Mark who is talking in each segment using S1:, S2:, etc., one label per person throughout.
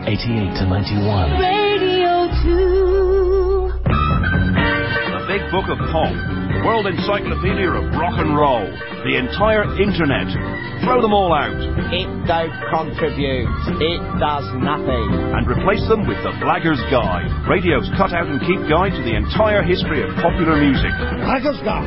S1: 88 to 91.
S2: Radio 2.
S3: The Big Book of Pop. World Encyclopedia of Rock and Roll. The entire internet. Throw them all out.
S4: It don't contribute. It does nothing.
S3: And replace them with the Blagger's Guide. Radio's cut out and keep guide to the entire history of popular music.
S5: Blagger's Guide.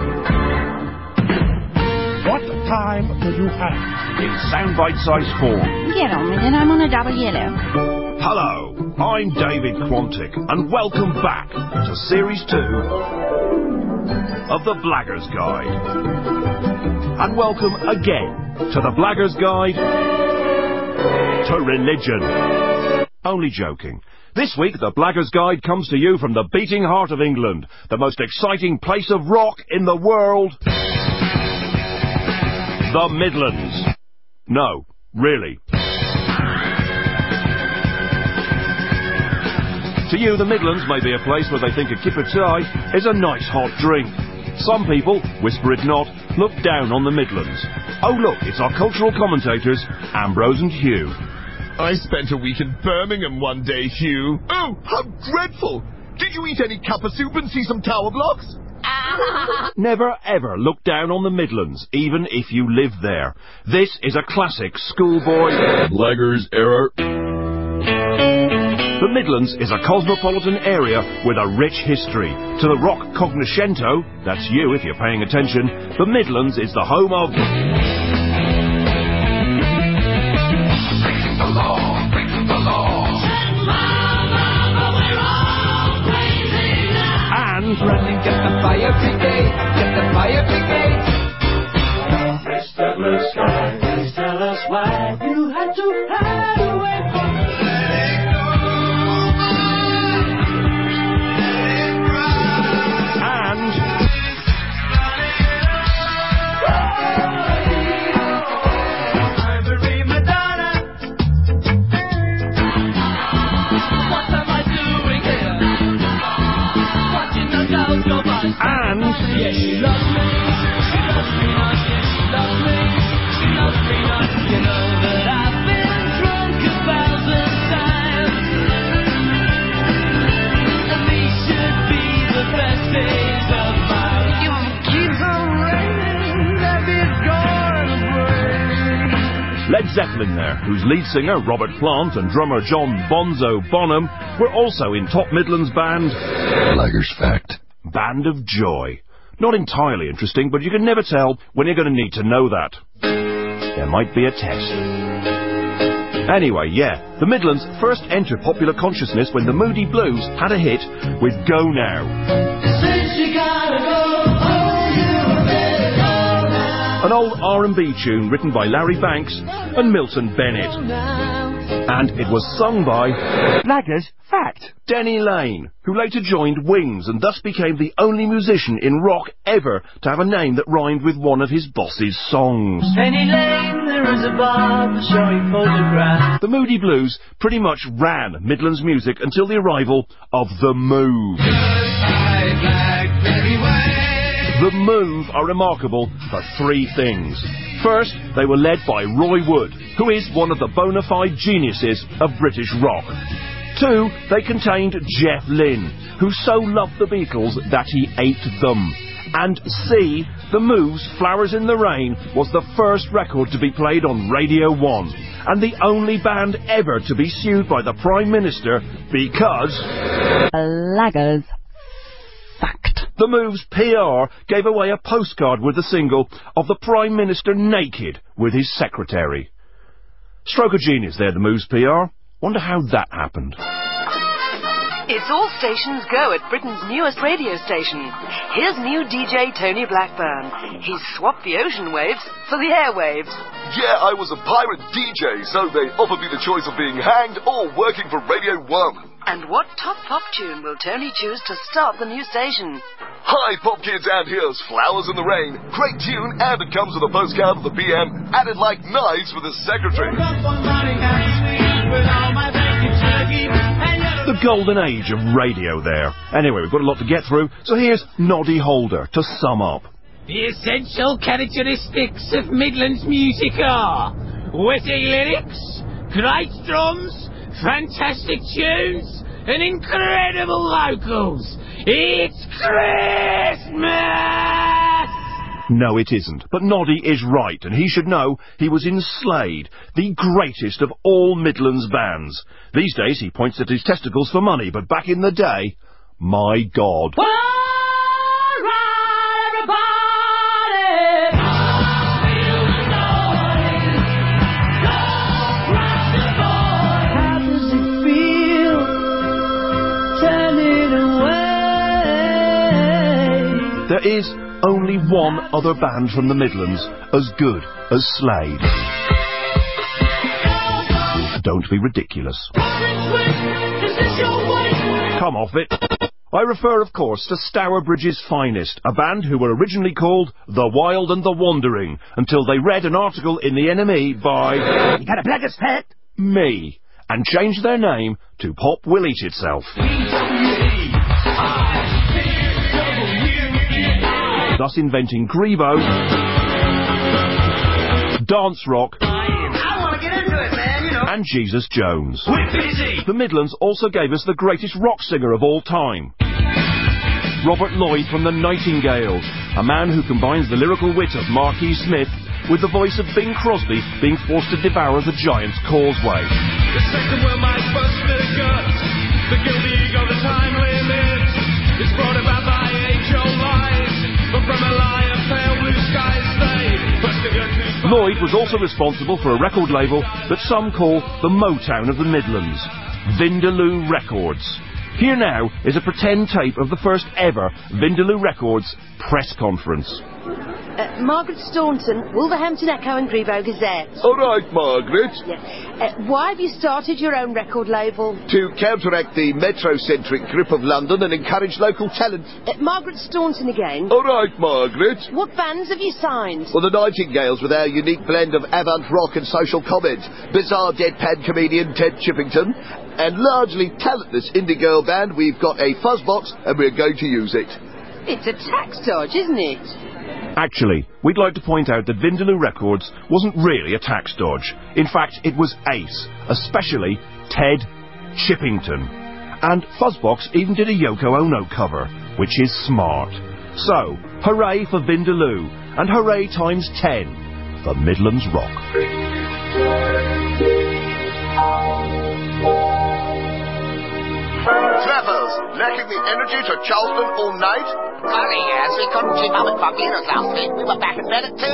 S5: What time do you have?
S3: In soundbite-sized form.
S2: Get on with it, I'm on a double yellow.
S3: Hello, I'm David Quantick, and welcome back to Series 2 of the Blagger's Guide. And welcome again to the Blagger's Guide to Religion. Only joking. This week, the Blagger's Guide comes to you from the beating heart of England, the most exciting place of rock in the world. The Midlands. No, really. To you, the Midlands may be a place where they think a kipper chai is a nice hot drink. Some people, whisper it not, look down on the Midlands. Oh look, it's our cultural commentators, Ambrose and Hugh.
S6: I spent a week in Birmingham one day, Hugh. Oh, how dreadful! Did you eat any cuppa soup and see some tower blocks?
S3: Never ever look down on the Midlands, even if you live there. This is a classic schoolboy
S6: Blagger's error.
S3: The Midlands is a cosmopolitan area with a rich history. To the rock cognoscento, that's you if you're paying attention, the Midlands is the home of... Breaking the law, breaking the law. And...
S7: Running, get the fire brigade, get the fire brigade.
S1: Mr. Blue Sky, please tell us why you had to hide away from me.
S3: And
S7: yeah, she loves me. She loves me not. Yeah, she loves me. She loves me not. You know that I've been drunk 1,000 times. And these should be the best days of my life. You keep on raining, that is gonna break.
S3: Led Zeppelin there, whose lead singer, Robert Plant, and drummer John Bonzo Bonham were also in Top Midlands band...
S6: Blagger's Fact.
S3: Band of Joy. Not entirely interesting, but you can never tell when you're going to need to know that. There might be a test. Anyway, yeah, the Midlands first entered popular consciousness when the Moody Blues had a hit with Go Now. An old R&B tune written by Larry Banks and Milton Bennett. And it was sung by
S5: Blagger's Fact.
S3: Denny Lane, who later joined Wings and thus became the only musician in rock ever to have a name that rhymed with one of his boss's songs.
S7: Penny Lane, there is a bar showing photographs.
S3: The Moody Blues pretty much ran Midlands music until the arrival of The Move. The Move are remarkable for three things. First, they were led by Roy Wood, who is one of the bona fide geniuses of British rock. Two, they contained Jeff Lynne, who so loved the Beatles that he ate them. And C, The Move's Flowers in the Rain was the first record to be played on Radio 1, and the only band ever to be sued by the Prime Minister because...
S2: Blagger's Fact.
S3: The Move's PR gave away a postcard with the single of the Prime Minister naked with his secretary. Stroke of genius there, the Move's PR. Wonder how that happened.
S8: It's all stations go at Britain's newest radio station. Here's new DJ Tony Blackburn. He's swapped the ocean waves for the airwaves.
S6: Yeah, I was a pirate DJ, so they offered me the choice of being hanged or working for Radio 1.
S8: And what top pop tune will Tony choose to start the new station?
S6: Hi, Pop Kids, and here's Flowers in the Rain. Great tune, and it comes with a postcard of the PM, added like knives with his secretary.
S3: The golden age of radio there. Anyway, we've got a lot to get through, so here's Noddy Holder to sum up.
S7: The essential characteristics of Midlands music are witty lyrics, great drums, fantastic tunes, and incredible vocals. It's Christmas!
S3: No, it isn't. But Noddy is right, and he should know he was in Slade, the greatest of all Midlands bands. These days he points at his testicles for money, but back in the day, my God.
S7: All right, everybody! Feel the noise. Don't rock the boy. How does it feel? Turn it away.
S3: There is only one other band from the Midlands as good as Slade. Don't be ridiculous. Come off it. I refer, of course, to Stourbridge's Finest, a band who were originally called The Wild and the Wandering, until they read an article in the NME by...
S5: You got a Blackers fact?
S3: me, and changed their name to Pop Will Eat Itself. Thus inventing Grebo, dance rock, and Jesus Jones. The Midlands also gave us the greatest rock singer of all time, Robert Lloyd from the Nightingales, a man who combines the lyrical wit of Marquis Smith with the voice of Bing Crosby being forced to devour the Giant's Causeway.
S7: The second will might first bit of guts. The guilty ego, the time limit is brought about by age-old lies. But from a lie of pale blue skies, they first to get to...
S3: Lloyd was also responsible for a record label that some call the Motown of the Midlands, Vindaloo Records. Here now is a pretend tape of the first ever Vindaloo Records press conference.
S8: Margaret Staunton, Wolverhampton Echo and Grebo Gazette.
S6: All right, Margaret.
S8: Yeah. Why have you started your own record label?
S6: To counteract the metrocentric grip of London and encourage local talent.
S8: Margaret Staunton again.
S6: All right, Margaret.
S8: What bands have you signed?
S6: Well, the Nightingales with our unique blend of avant rock and social comment, bizarre deadpan comedian Ted Chippington, and largely talentless indie girl band. We've got a fuzzbox and we're going to use it.
S8: It's a tax dodge, isn't it?
S3: Actually, we'd like to point out that Vindaloo Records wasn't really a tax dodge. In fact, it was ace, especially Ted Chippington. And Fuzzbox even did a Yoko Ono cover, which is smart. So, hooray for Vindaloo, and hooray times 10 for Midlands Rock.
S6: Travels, lacking the energy to Charleston all night?
S9: Funny, yes, we couldn't keep up with Bambinos last week. We were back in bed at 2.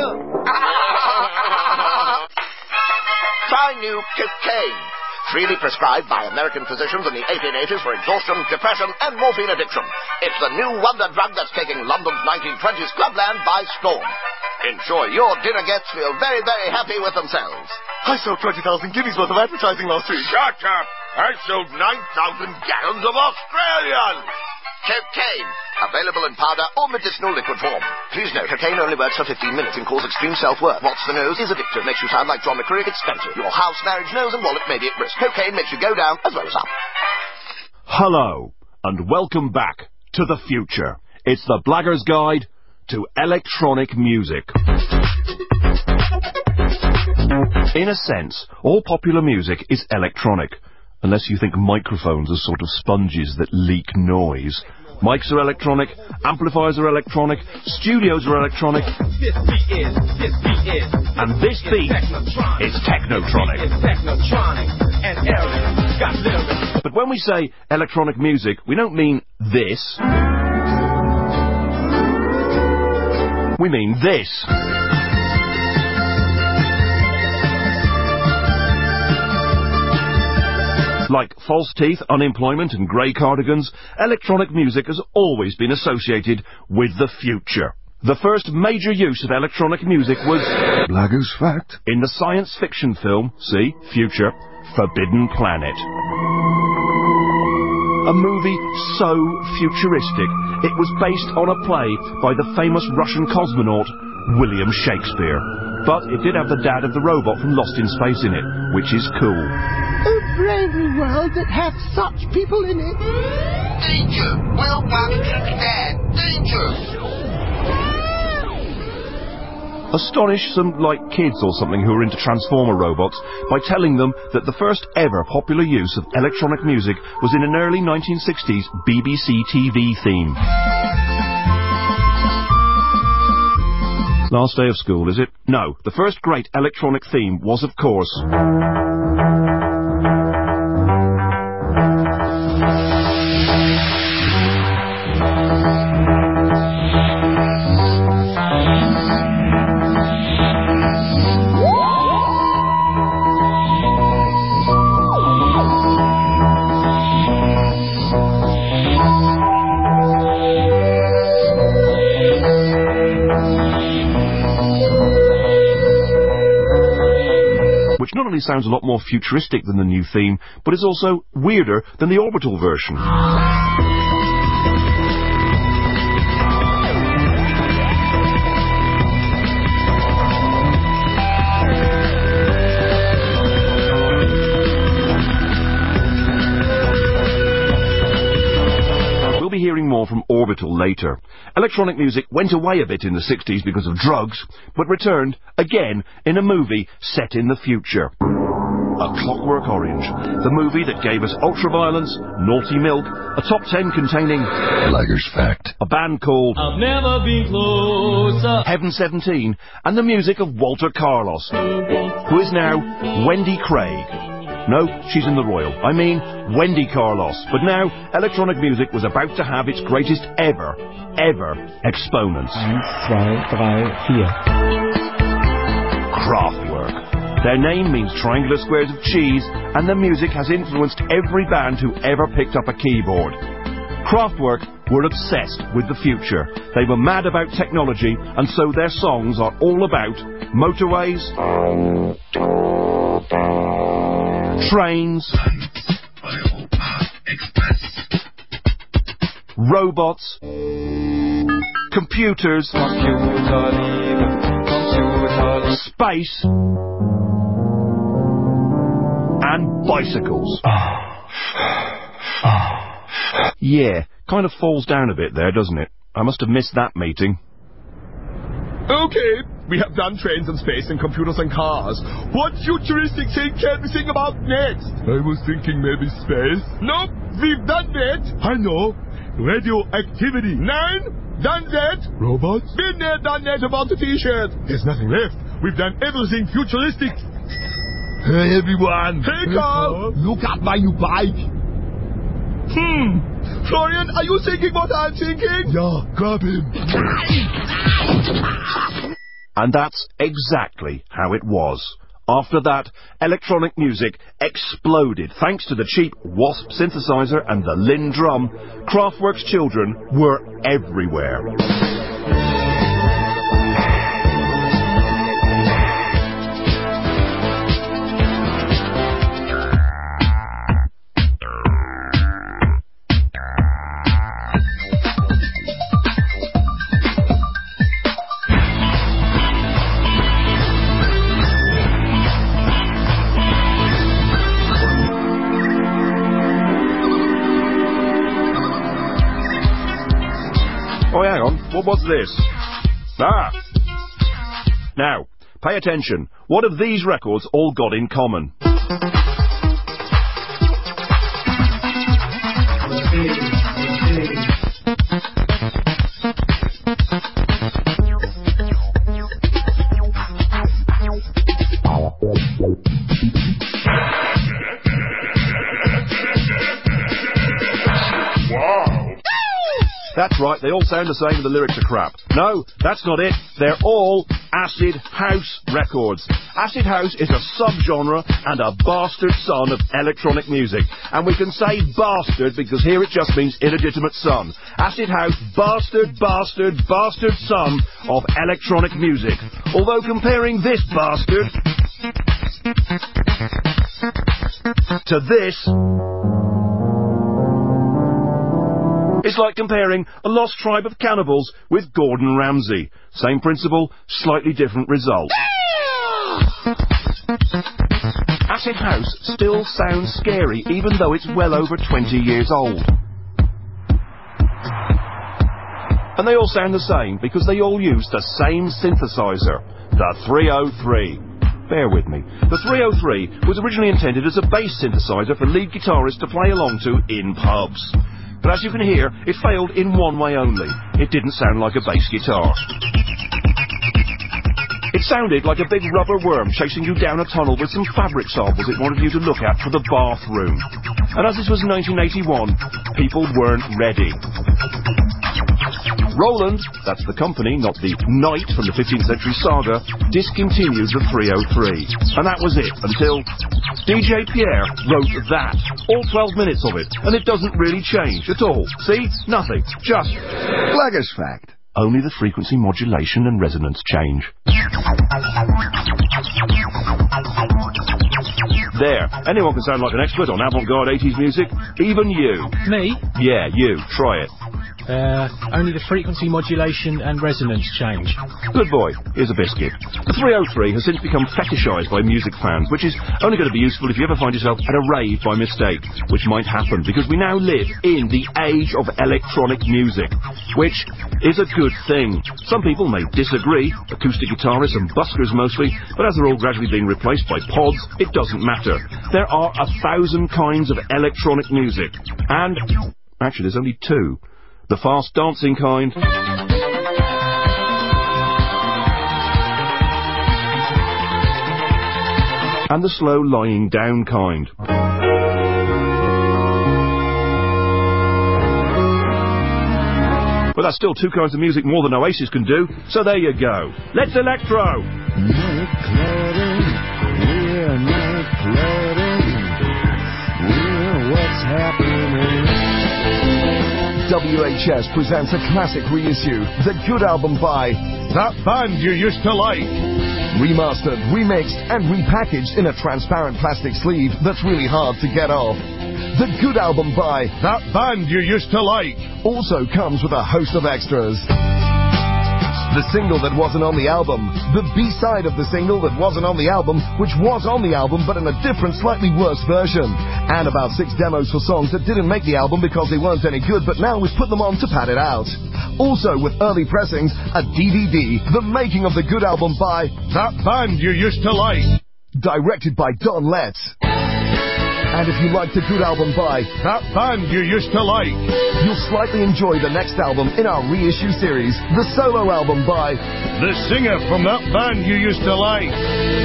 S6: Try new cocaine. Freely prescribed by American physicians in the 1880s for exhaustion, depression, and morphine addiction. It's the new wonder drug that's taking London's 1920s clubland by storm. Ensure your dinner guests feel very, very happy with themselves. I sold 20,000 guineas worth of advertising last week. Shut up! I sold 9,000 gallons of Australian! Cocaine. Available in powder or medicinal liquid form. Please note, cocaine only works for 15 minutes and causes extreme self-worth. What's the nose is addictive, makes you sound like John McCreary, expensive. Your house, marriage, nose and wallet may be at risk. Cocaine makes you go down as well as up.
S3: Hello, and welcome back to the future. It's the Blagger's Guide to Electronic Music. In a sense, all popular music is electronic, unless you think microphones are sort of sponges that leak noise. Mics are electronic, amplifiers are electronic, studios are electronic, and this beat is technotronic. But when we say electronic music, we don't mean this. We mean this. Like false teeth, unemployment and grey cardigans, electronic music has always been associated with the future. The first major use of electronic music was...
S6: Blagger's fact.
S3: In the science fiction film, see, Future, Forbidden Planet. A movie so futuristic, it was based on a play by the famous Russian cosmonaut, William Shakespeare. But it did have the dad of the robot from Lost in Space in it, which is cool.
S5: A brave new world that has such people in it.
S9: Danger! Will not kick dad! Danger!
S3: astonish some, kids or something who are into Transformer robots by telling them that the first ever popular use of electronic music was in an early 1960s BBC TV theme. Last day of school, is it? No, the first great electronic theme was, of course... which not only sounds a lot more futuristic than the new theme, but is also weirder than the Orbital version. We'll be hearing more from Orbital later. Electronic music went away a bit in the 60s because of drugs, but returned, again, in a movie set in the future. A Clockwork Orange, the movie that gave us ultraviolence, naughty milk, a top 10 containing... Lager's Fact. A band called... I've never been closer. Heaven 17, and the music of Walter Carlos, who is now Wendy Craig. No, she's in the Royal. I mean, Wendy Carlos. But now, electronic music was about to have its greatest ever exponents.
S10: 1, 2, 3, 4.
S3: Kraftwerk. Their name means triangular squares of cheese, and the music has influenced every band who ever picked up a keyboard. Kraftwerk were obsessed with the future. They were mad about technology, and so their songs are all about motorways, trains, robots, computers, space, and bicycles. Yeah, kind of falls down a bit there, doesn't it? I must have missed that meeting.
S11: Okay, we have done trains and space and computers and cars. What futuristic thing can we think about next? I was thinking maybe space. Nope, we've done that. I know. Radioactivity. 9, done that. Robots. Been there, done that about the t-shirt. There's nothing left. We've done everything futuristic. Hey everyone. Hey Carl. Look at my new bike. Florian, are you thinking what I'm thinking? Yeah, grab him.
S3: And that's exactly how it was. After that, electronic music exploded thanks to the cheap Wasp synthesizer and the Linn drum. Kraftwerk's children were everywhere. Oh, hang on. What was this? Now, pay attention. What have these records all got in common? That's right, they all sound the same and the lyrics are crap. No, that's not it. They're all acid house records. Acid house is a subgenre and a bastard son of electronic music. And we can say bastard because here it just means illegitimate son. Acid house, bastard son of electronic music. Although comparing this bastard to this... it's like comparing a lost tribe of cannibals with Gordon Ramsay. Same principle, slightly different result. Acid house still sounds scary, even though it's well over 20 years old. And they all sound the same because they all use the same synthesizer, the 303. Bear with me. The 303 was originally intended as a bass synthesizer for lead guitarists to play along to in pubs. But as you can hear, it failed in one way only. It didn't sound like a bass guitar. It sounded like a big rubber worm chasing you down a tunnel with some fabric samples it wanted you to look at for the bathroom. And as this was 1981, people weren't ready. Roland, that's the company, not the knight from the 15th century saga, discontinued the 303. And that was it, until DJ Pierre wrote that. All 12 minutes of it, and it doesn't really change at all. See? Nothing. Just
S12: Blaggers fact.
S3: Only the frequency modulation and resonance change. There. Anyone can sound like an expert on avant-garde 80s music. Even you.
S13: Me?
S3: Yeah, you. Try it.
S13: Only the frequency modulation and resonance change.
S3: Good boy. Here's a biscuit. The 303 has since become fetishized by music fans, which is only going to be useful if you ever find yourself at a rave by mistake, which might happen, because we now live in the age of electronic music, which is a good thing. Some people may disagree, acoustic guitarists and buskers mostly, but as they're all gradually being replaced by pods, it doesn't matter. There are 1,000 kinds of electronic music, and actually there's only 2. The fast dancing kind, and the slow lying down kind. But that's still 2 kinds of music more than Oasis can do, so there you go. Let's electro!
S12: What's happening? WHS presents a classic reissue, the good album by
S11: That Band You Used to Like.
S12: Remastered, remixed, and repackaged in a transparent plastic sleeve that's really hard to get off. The good album by
S11: That Band You Used to Like
S12: also comes with a host of extras. The single that wasn't on the album, the B-side of the single that wasn't on the album, which was on the album but in a different, slightly worse version, and about 6 demos for songs that didn't make the album because they weren't any good, but now we've put them on to pad it out. Also with early pressings, a DVD, The Making of the Good Album by
S11: That Band You Used to Like,
S12: directed by Don Letts. And if you like the good album by
S11: That Band You Used to Like,
S12: you'll slightly enjoy the next album in our reissue series, the solo album by
S11: the singer from That Band You Used to Like.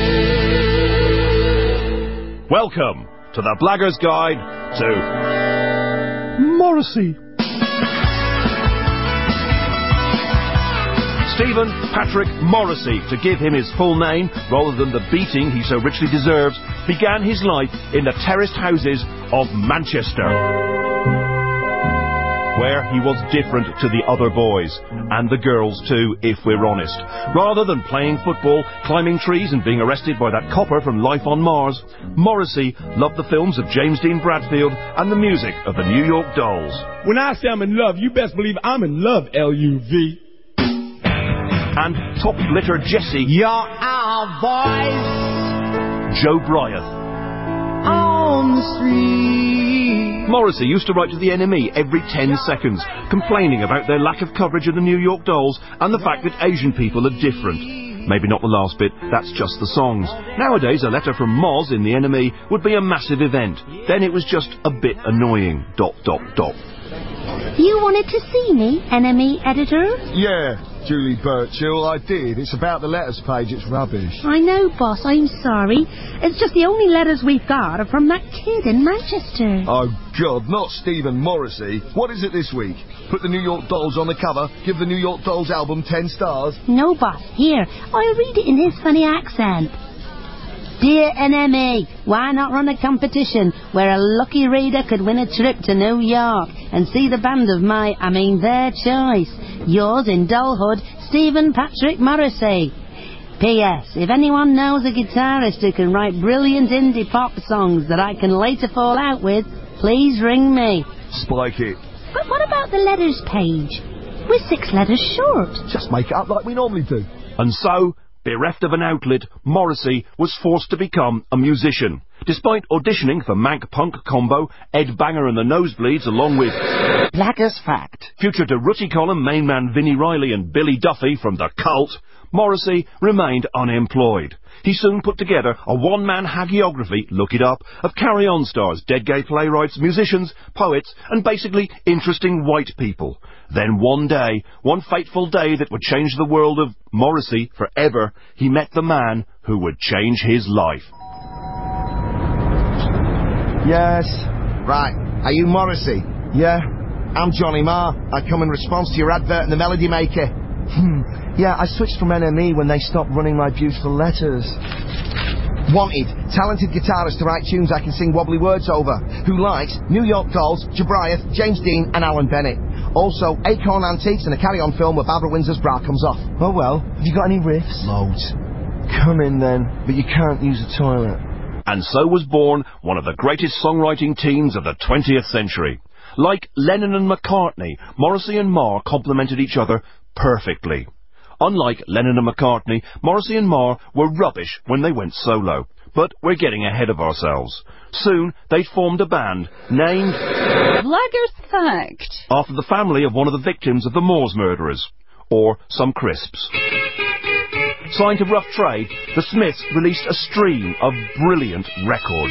S3: Welcome to the Blagger's Guide to
S12: Morrissey.
S3: Stephen Patrick Morrissey, to give him his full name, rather than the beating he so richly deserves, began his life in the terraced houses of Manchester, where he was different to the other boys, and the girls too, if we're honest. Rather than playing football, climbing trees and being arrested by that copper from Life on Mars, Morrissey loved the films of James Dean Bradfield and the music of the New York Dolls.
S14: When I say I'm in love, you best believe I'm in love, L-U-V.
S3: And top glitter Jesse,
S5: You're our voice
S3: Joe Bryant.
S5: on the street.
S3: Morrissey used to write to the NME every 10 seconds, complaining about their lack of coverage of the New York Dolls and the fact that Asian people are different. Maybe not the last bit, that's just the songs. Nowadays, a letter from Moz in the NME would be a massive event. Then it was just a bit annoying. ...
S2: You wanted to see me, NME editor?
S12: Yeah, Julie Birchall, I did. It's about the letters page, it's rubbish.
S2: I know, boss, I'm sorry. It's just the only letters we've got are from that kid in Manchester.
S12: Oh, God, not Stephen Morrissey. What is it this week? Put the New York Dolls on the cover, give the New York Dolls album 10 stars?
S2: No, boss, here, I'll read it in his funny accent. Dear NME, why not run a competition where a lucky reader could win a trip to New York and see the band of their choice. Yours in dollhood, Stephen Patrick Morrissey. P.S. If anyone knows a guitarist who can write brilliant indie pop songs that I can later fall out with, please ring me.
S12: Spike it.
S2: But what about the letters page? We're 6 letters short.
S12: Just make it up like we normally do.
S3: And so, bereft of an outlet, Morrissey was forced to become a musician. Despite auditioning for Mank Punk combo Ed Banger and the Nosebleeds along with
S5: Black as Fact,
S3: future Durruti column main man Vinnie Riley and Billy Duffy from The Cult, Morrissey remained unemployed. He soon put together a one-man hagiography, look it up, of carry-on stars, dead gay playwrights, musicians, poets, and basically interesting white people. Then one day, one fateful day that would change the world of Morrissey forever, he met the man who would change his life.
S12: Yes.
S6: Right. Are you Morrissey?
S12: Yeah.
S6: I'm Johnny Marr. I come in response to your advert in the Melody Maker.
S12: Yeah, I switched from NME when they stopped running my beautiful letters.
S6: Wanted. Talented guitarist to write tunes I can sing wobbly words over. Who likes New York Dolls, Jabriath, James Dean and Alan Bennett. Also, Acorn Antiques and a carry-on film where Barbara Windsor's bra comes off.
S12: Oh well, have you got any riffs?
S6: Loads.
S12: Come in then, but you can't use the toilet.
S3: And so was born one of the greatest songwriting teams of the 20th century. Like Lennon and McCartney, Morrissey and Marr complemented each other perfectly. Unlike Lennon and McCartney, Morrissey and Marr were rubbish when they went solo. But we're getting ahead of ourselves. Soon they'd formed a band named
S15: Black as Fact,
S3: after the family of one of the victims of the Moors murderers. Or some crisps. Signed to Rough Trade, the Smiths released a stream of brilliant records.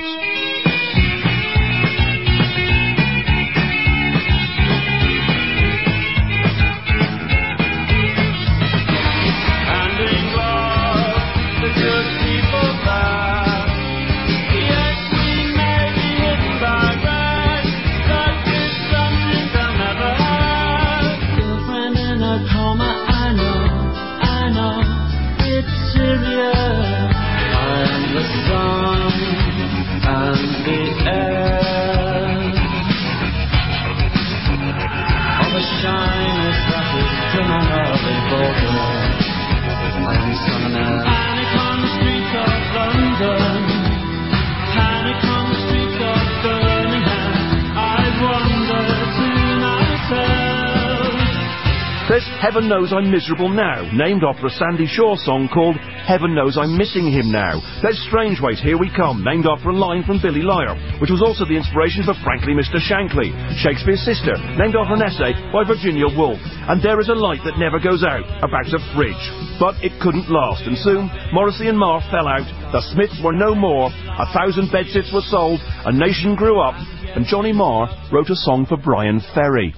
S3: There's Heaven Knows I'm Miserable Now, named after a Sandy Shaw song called Heaven Knows I'm Missing Him Now. There's Strangeways, Here We Come, named after a line from Billy Liar, which was also the inspiration for Frankly Mr. Shankly, Shakespeare's Sister, named after an essay by Virginia Woolf, and There Is a Light That Never Goes Out, about a fridge. But it couldn't last, and soon Morrissey and Marr fell out, the Smiths were no more, 1,000 bedsits were sold, a nation grew up, and Johnny Marr wrote a song for Brian Ferry.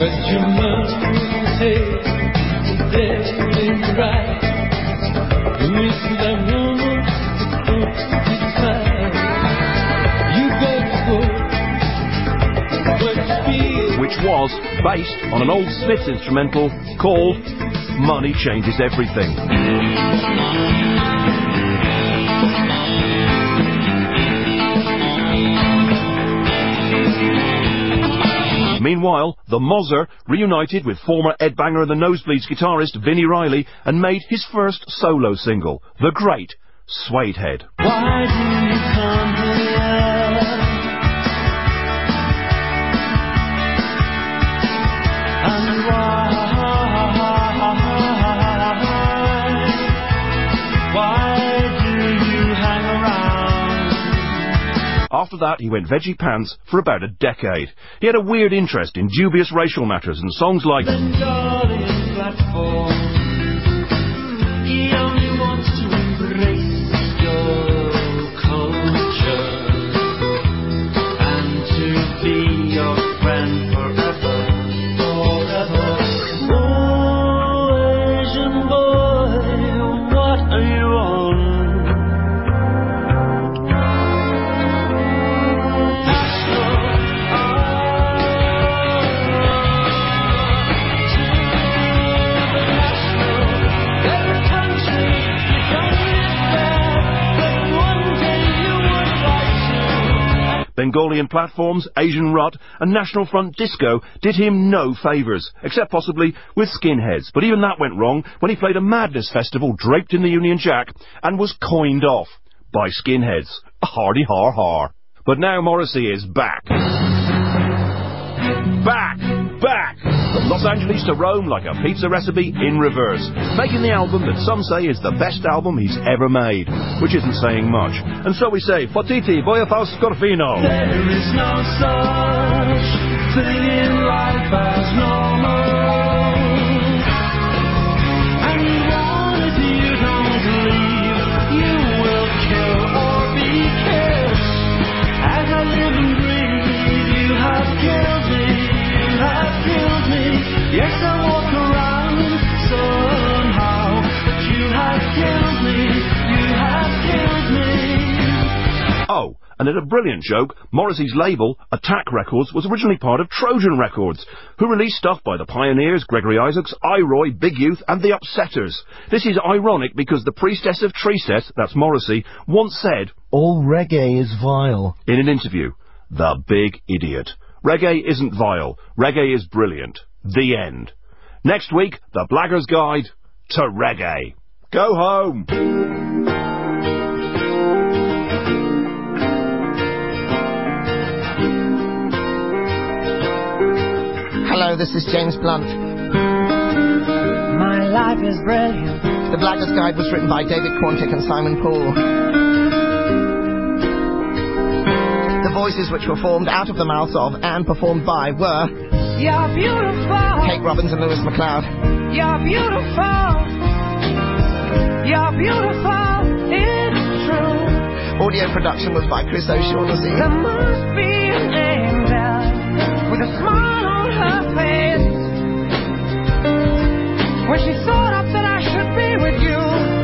S3: Which was based on an old Smiths instrumental called Money Changes Everything. Meanwhile, the Mozzer reunited with former Ed Banger and the Nosebleeds guitarist Vinnie Riley and made his first solo single, the great Suede Head.
S1: Why do you come here? And why do you hang around?
S3: After that, he went veggie pants for about a decade. He had a weird interest in dubious racial matters and songs like
S1: He only wants to embrace your culture and to be your friend forever, forever. Oh, Asian boy, what are you on?
S3: Bengalian Platforms, Asian Rut, and National Front Disco did him no favours, except possibly with Skinheads. But even that went wrong when he played a Madness festival draped in the Union Jack and was coined off by Skinheads. Hardy har har. But now Morrissey is back. Back! Los Angeles to Rome like a pizza recipe in reverse, making the album that some say is the best album he's ever made, which isn't saying much. And so we say, Fotiti, voy a far Scorfino.
S1: There is no such thing in life as normal. And one if you don't leave, you will kill or be killed. As I live and breathe, you have killed me, you have killed me. Yes, I walk around somehow, but you have killed me, you have killed me.
S3: Oh, and in a brilliant joke, Morrissey's label, Attack Records, was originally part of Trojan Records, who released stuff by the Pioneers, Gregory Isaacs, I-Roy, Big Youth, and the Upsetters. This is ironic because the priestess of Treaset, that's Morrissey, once said,
S12: "All reggae is vile."
S3: In an interview. The big idiot. Reggae isn't vile. Reggae is brilliant. The end. Next week, the Blagger's Guide to Reggae. Go home.
S16: Hello, this is James Blunt.
S1: My life is brilliant.
S16: The Blagger's Guide was written by David Quantick and Simon Poole. The voices which were formed out of the mouths of and performed by were...
S1: You're beautiful.
S16: Kate Robbins and Lewis MacLeod.
S1: You're beautiful. You're beautiful. It's true.
S16: Audio production was by Chris O'Shaughnessy.
S1: There must be an angel with a smile on her face when she thought up that I should be with you.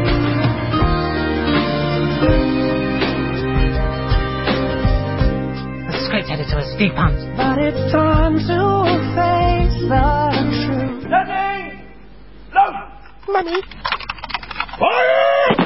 S17: The script editor was Steve Punt.
S1: But it's time to face the truth.
S7: Daddy! No!
S16: Mummy!
S7: Fire!